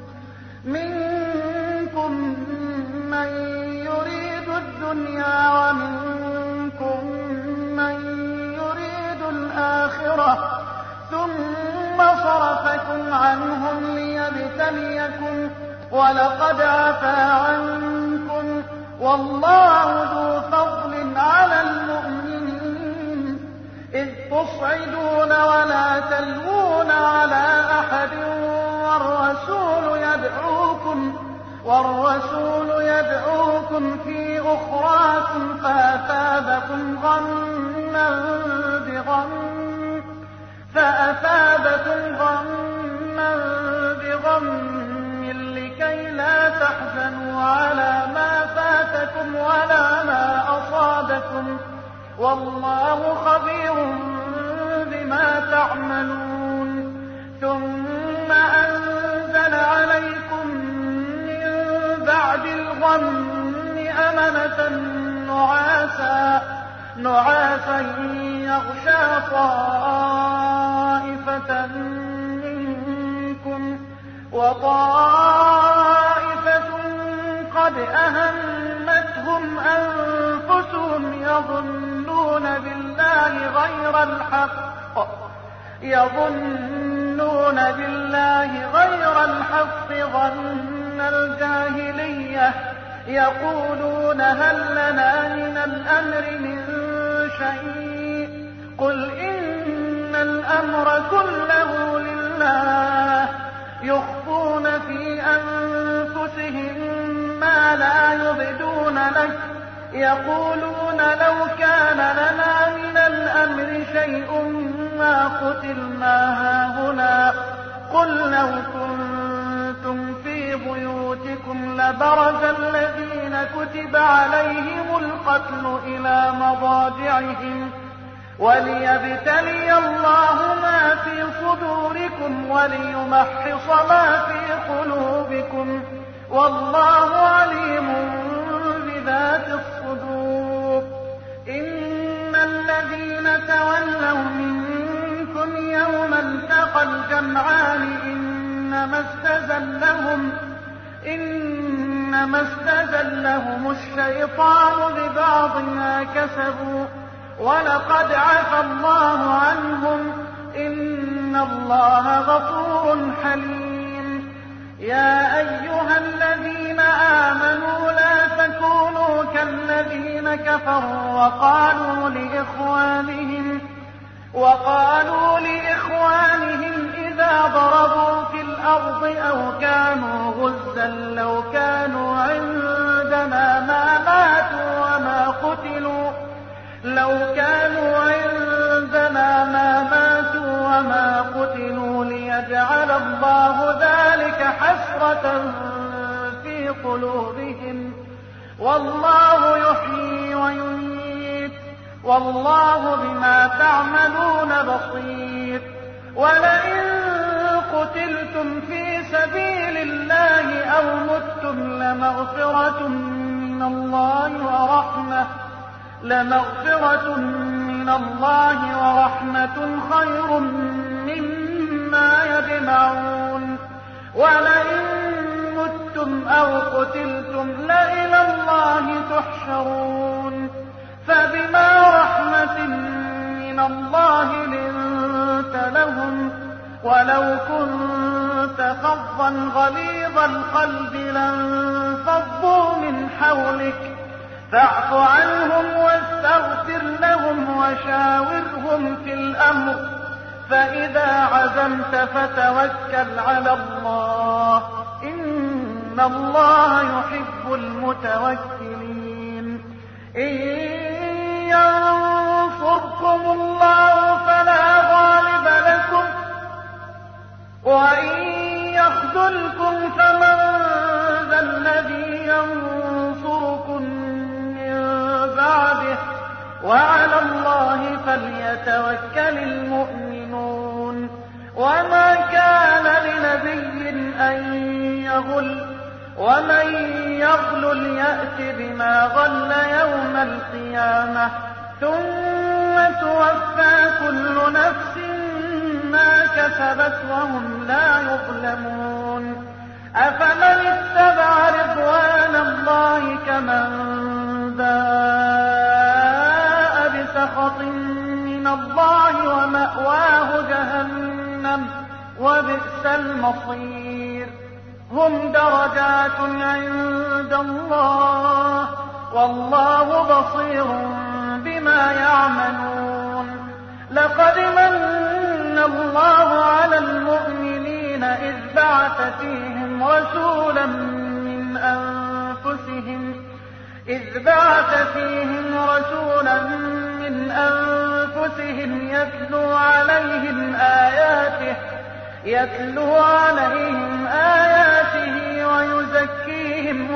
منكم من يريد الدنيا ومنكم من يريد الآخرة ثم صرفكم عنهم ليبتليكم ولقد عفا عنكم والله ذو فضل على المؤمنين. إذ تصعدون ولا تلوون على أحد والرسول يدعوكم في أخراكم فأثابكم غما بغم لكي لا تحزنوا على ما فاتكم ولا ما أصابكم والله خبير بما تعملون. ثم أنزل عليكم من بعد الغم أمنة نعاسا يغشى طائفة منكم وطائفة قد أهمتهم أنفسهم يظنون بالله غير الحق ظن الجاهلية يقولون هل لنا من الأمر من شيء قل إن الأمر كله لله يخفون في أنفسهم ما لا يبدون لك يقولون لو كان لنا من الأمر شيء ما قتلنا هاهنا قل لو كنتم في بيوتكم لبرز الذين كتب عليهم القتل إلى مضاجعهم وليبتلي الله ما في صدوركم وليمحص ما في قلوبكم والله عليم بذات الصدور. إن الذين تولوا منكم يوم التقى الجمعان إنما استزلهم الشيطان ببعض ما كسبوا ولقد عفا الله عنهم إن الله غفور حليم. يا أيها الذين آمنوا لا تكونوا كالذين كفروا وقالوا لإخوانهم إذا ضربوا في الأرض أو كانوا غزا لو كانوا عندنا ما ماتوا وما قتلوا ليجعل الله ذلك حسرة في قلوبهم والله يحيي ويميت والله بما تعملون بصير. ولئن قتلتم في سبيل الله أو متم لمغفرة من الله ورحمة خير مما يجمعون. ولئن متم أو قتلتم لإلى الله تحشرون. فبما رحمة من الله لنت لهم ولو كنت فظا غليظ القلب لانفضوا من حولك فاعف عنهم واستغفر لهم وشاورهم في الأمر فإذا عزمت فتوكل على الله إن الله يحب المتوكلين إن ينصركم الله فلا غالب لكم وإن يخذلكم فمن ذا الذي ينصركم من بعده وعلى الله فليتوكل المؤمنون وما كان لنبي أن يغل ومن يغلل يأت بما غل يوم القيامة ثم توفى كل نفس ما كسبت وهم لا يظلمون أفمن اتبع رضوان الله كمن باء بسخط من الله ومأواه جهنم وبئس المصير هم درجات عند الله والله بصير بما يعملون لقد من الله على المؤمنين إذ بعث فيهم رسولا من أنفسهم يتلو عليهم آياته ويزكيهم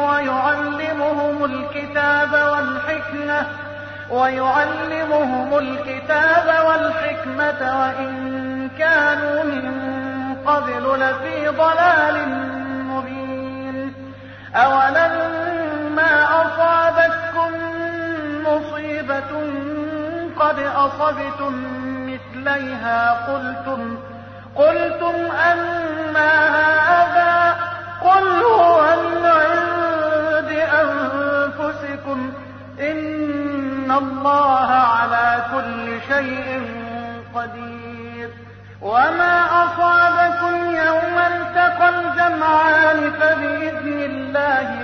ويعلمهم الكتاب والحكمة وإن كانوا من قبل لفي ضلال مبين أولما أصابتكم مصيبة قد أصبتم مثليها قلتم أنى هذا قل هو من عند أنفسكم إن الله على كل شيء قدير وما أصابكم يوم التقى الجمعان فبإذن الله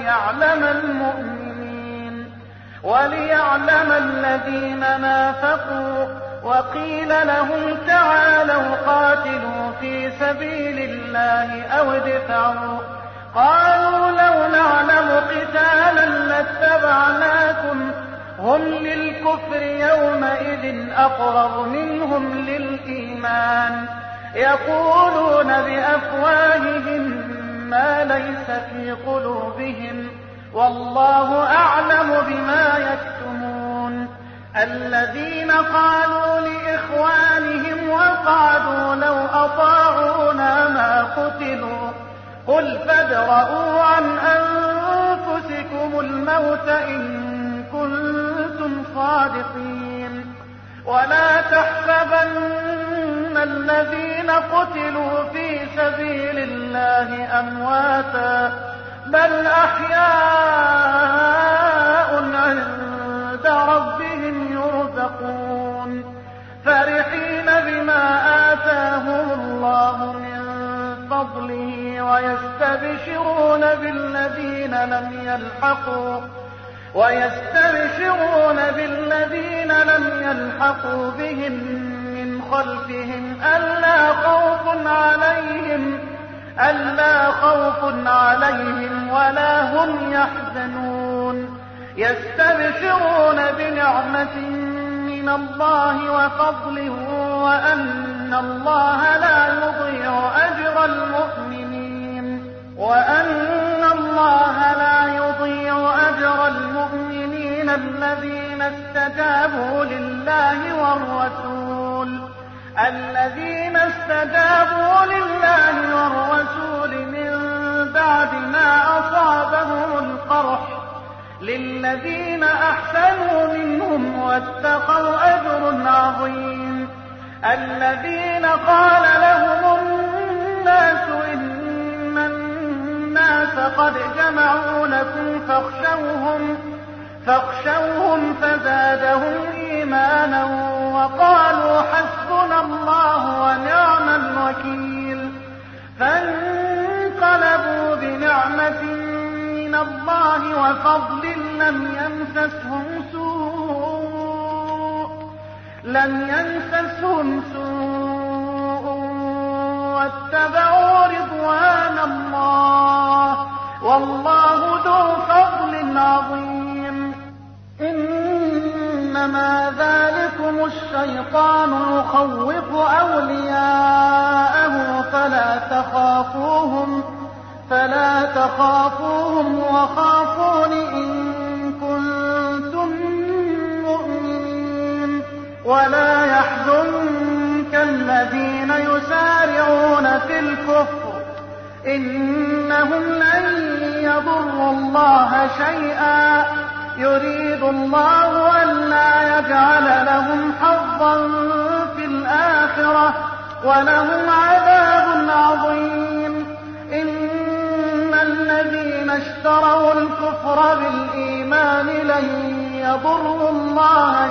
وليعلم الذين نافقوا وقيل لهم تعالوا قاتلوا في سبيل الله أو ادفعوا قالوا لو نعلم قتالا لاتبعناكم هم للكفر يومئذ أقرب منهم للإيمان يقولون بأفواههم ما ليس في قلوبهم والله أعلم بما يكتمون الذين قالوا لإخوانهم وقعدوا لو أطاعونا ما قتلوا قل فادرءوا عن أنفسكم الموت إن كنتم صادقين ولا تحسبن الذين قتلوا في سبيل الله أمواتا بل أحياء عند ربهم يرزقون فرحين بما آتاهم الله من فضله ويستبشرون بالذين لم يلحقوا بهم من خلفهم ألا خوف عليهم ولا هم يحزنون يستبشرون بنعمة من الله وفضل وأن الله لا يضيع أجر المؤمنين الذين استجابوا لله والرسول من بعد ما أصابهم القرح للذين أحسنوا منهم واتقوا أجر عظيم الذين قال لهم الناس إن الناس قد جمعوا لكم فاخشوهم فزادهم إيمانا وقالوا حسبنا الله ونعم الوكيل فانقلبوا بنعمة من الله وفضل لم يمسسهم سوء واتبعوا رضوان الله والله ذو فضل عظيم. إنما ذلكم الشيطان يخوف أولياءه فلا تخافوهم وخافون إن كنتم مؤمنين. ولا يحزنك الذين يسارعون في الكفر إنهم لن يضروا الله شيئا يريد الله ألا يجعل لهم حظا في الآخرة ولهم عذاب عظيم. إن الذين اشتروا الكفر بالإيمان لن يضروا الله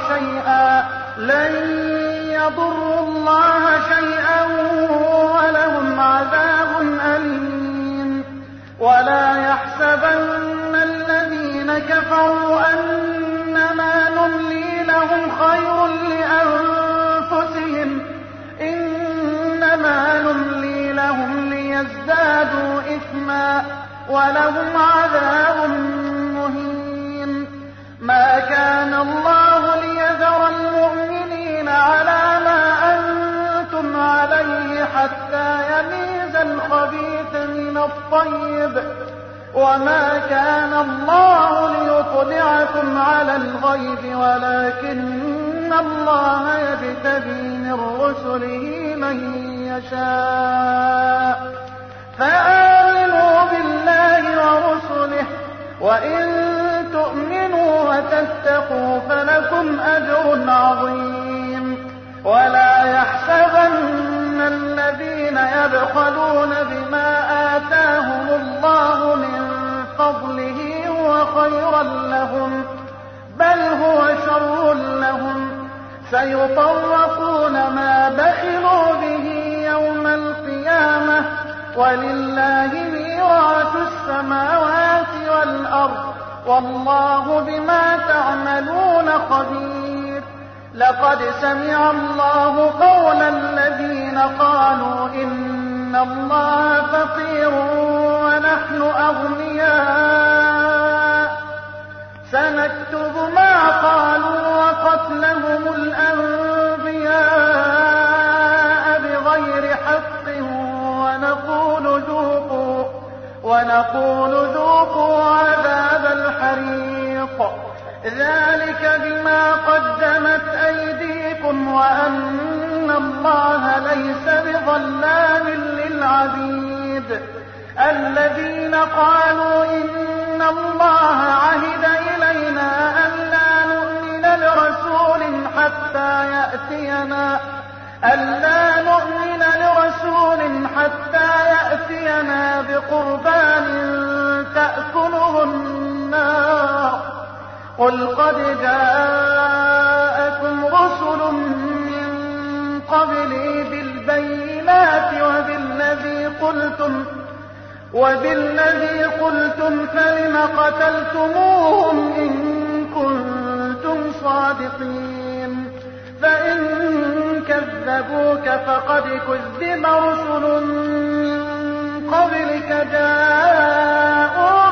شيئا ولهم عذاب أليم. ولا يحسبن الذين كفروا أنما نملي لهم خير لأنفسهم إنما نملي لهم ليزدادوا إثما ولهم عذاب مهين. ما كان الله ليذر المؤمنين على ما أنتم عليه حتى يميز الخبيث من الطيب وما كان الله ليطلعكم على الغيب ولكن الله يجتبي من رسله من يشاء. فآمنوا بالله ورسله وإن تؤمنوا وتتقوا فلكم أجر عظيم. ولا يحسبن الذين يبخلون بما آتاهم الله من فضله هو خيرا لهم بل هو شر لهم سيطوقون ما بخلوا به يوم القيامة ولله ميراث السماوات والأرض والله بما تعملون خبير. لقد سمع الله قول الذين قالوا إن الله فقير ونحن أغنياء سنكتب ما قالوا وقتلهم الأنبياء بغير حق ونقول ذوقوا عذاب الحريق ذلك بما قدمت أيديكم وأن الله ليس بظلام للعبيد. الذين قالوا إن الله عهد إلينا ألا نؤمن لرسول حتى يأتينا بقربان تأكله النار قل قد جاءكم رسل من قبلي بالبينات وبالذي قلتم فلم قتلتموهم إن كنتم صادقين. فإن كذبوك فقد كذب رسل من قبلك جاءوا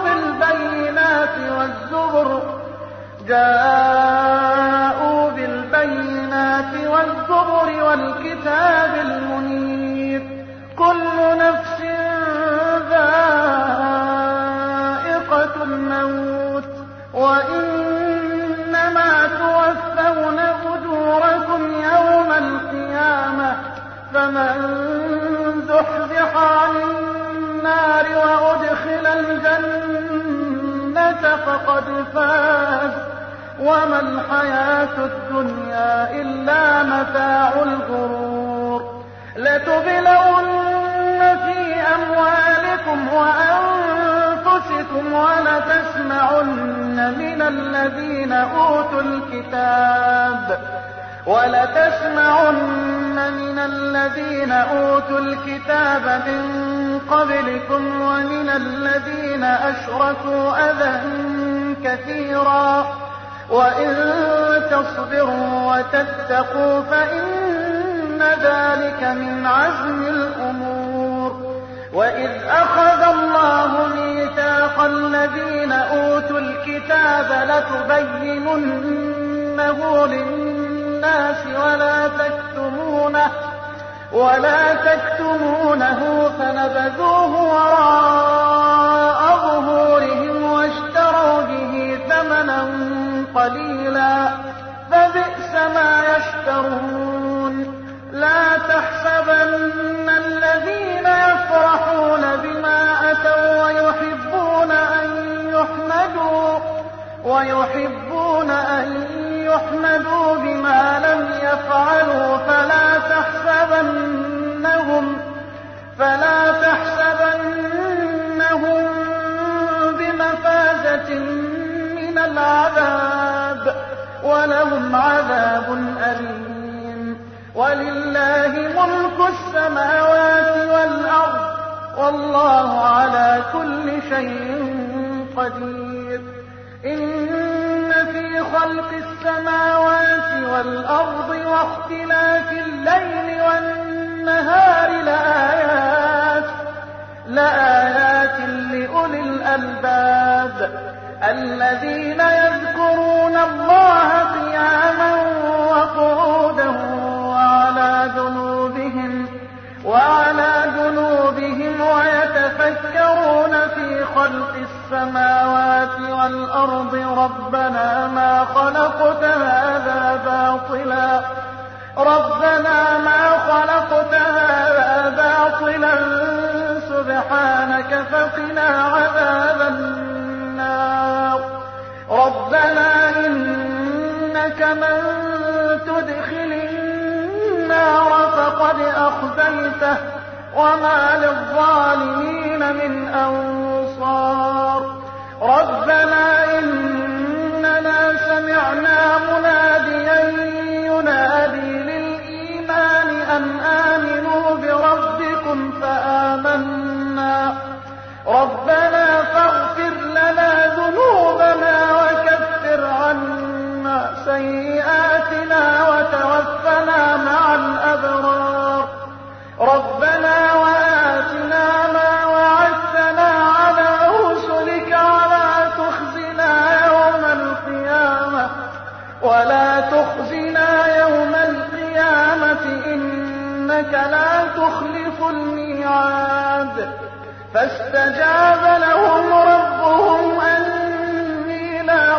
بالبينات والزبر والكتاب المنير. كل نفس ذائقة الموت وإنما توفون أجوركم يوم القيامة فمن زحزح عن النار وأدخل الجنة فقد فاز وما الحياة الدنيا إلا متاع الغرور. لتبلون في أموالكم وأنفسكم ولتسمعن من الذين أوتوا الكتاب من الذين أوتوا الكتاب من قبلكم ومن الذين أشركوا أذى كثيرا وإن تصبروا وتتقوا فإن ذلك من عزم الأمور. وإذ أخذ الله ميثاق الذين أوتوا الكتاب لتبيننه للناس ولا تكتمونه فنبذوه وراء ظهورهم واشتروا به ثمنا قليلا فبئس ما يشترون. لا تحسبن الذين يفرحون بما أتوا ويحبون أن يحمدوا بما لم يفعلوا فلا تحسبنهم بمفازة من العذاب ولهم عذاب أليم. ولله ملك السماوات والأرض والله على كل شيء قدير. إن في خلق السماوات والأرض واختلاف الليل والنهار لآيات لأولي الألباب الذين يذكرون الله قياما وقعودا وعلى جنوبهم ويتفكرون في خلق السماوات والأرض ربنا ما خلقت هذا باطلا سبحانك فقنا عذاب النار. ربنا إنك من تدخل النار فقد أخزيته وما للظالمين من أنصار. ربنا إننا سمعنا مناديا ينادي للإيمان أن آمنوا بربكم فآمنا. ربنا فاغفر لنا ذنوبنا وكفر عنا سيئاتنا وتوفنا مع الأبرار. ربنا وآتنا ما وعدتنا على رسلك ولا تخزنا يوم القيامة إنك لا تخلف الميعاد. فاستجاب لهم ربهم أني لا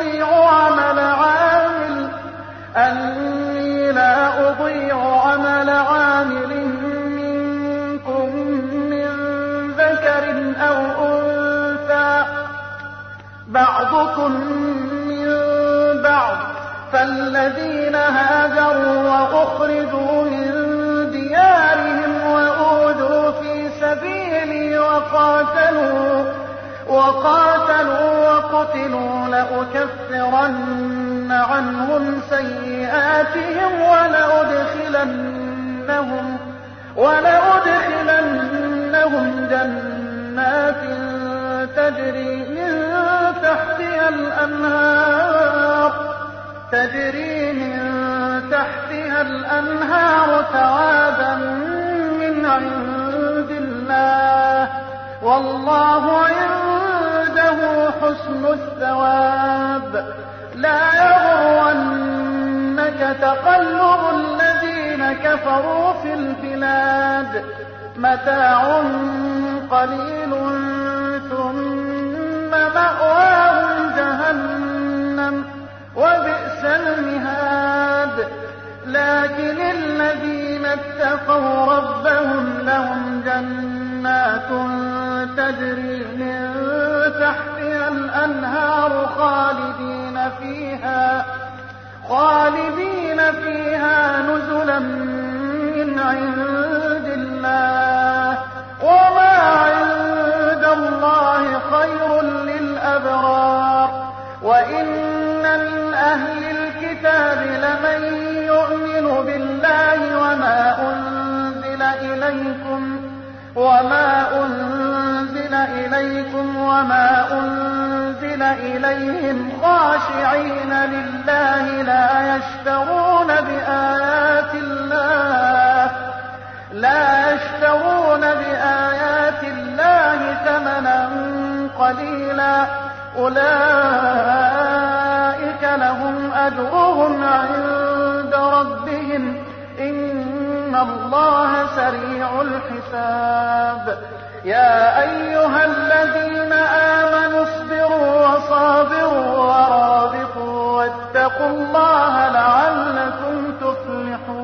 أضيع عمل عامل منكم من ذكر أو أنثى بعضكم من بعض. فالذين هاجروا وأخرجوا من ديارهم وأوذوا في سبيلي وقاتلوا وقتلوا لأكفرن عنهم سيئاتهم ولأدخلنهم جنات تجري من تحتها الأنهار ثوابا من عند الله والله عنده حسن الثواب. لا يغرنك تقلب الذين كفروا في البلاد متاع قليل ثم مأواهم جهنم وبئس المهاد. لكن الذين اتقوا ربهم لهم جنات تجري من تحتها الأنهار خالدين فيها نزلا من عند الله وما عند الله خير للأبرار. وإن من أهل الكتاب لمن يؤمن بالله وما إليكم وما أنزل إليهم خاشعين لله لا يشترون بآيات الله ثمنا قليلا أولئك لهم أجرهم عند ربهم إن الله سريع الحساب يا أيها الذين آمنوا اصبروا وصابروا ورابطوا واتقوا الله لعلكم تفلحون